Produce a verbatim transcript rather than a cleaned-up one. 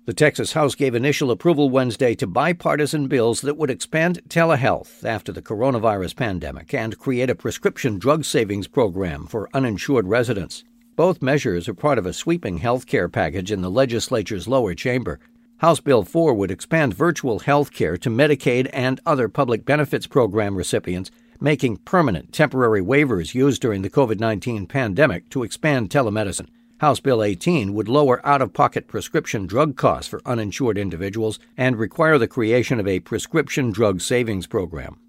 The Texas House gave initial approval Wednesday to bipartisan bills that would expand telehealth after the coronavirus pandemic and create a prescription drug savings program for uninsured residents. Both measures are part of a sweeping health care package in the legislature's lower chamber. House Bill four would expand virtual health care to Medicaid and other public benefits program recipients, making permanent temporary waivers used during the covid nineteen pandemic to expand telemedicine. House Bill eighteen would lower out-of-pocket prescription drug costs for uninsured individuals and require the creation of a prescription drug savings program.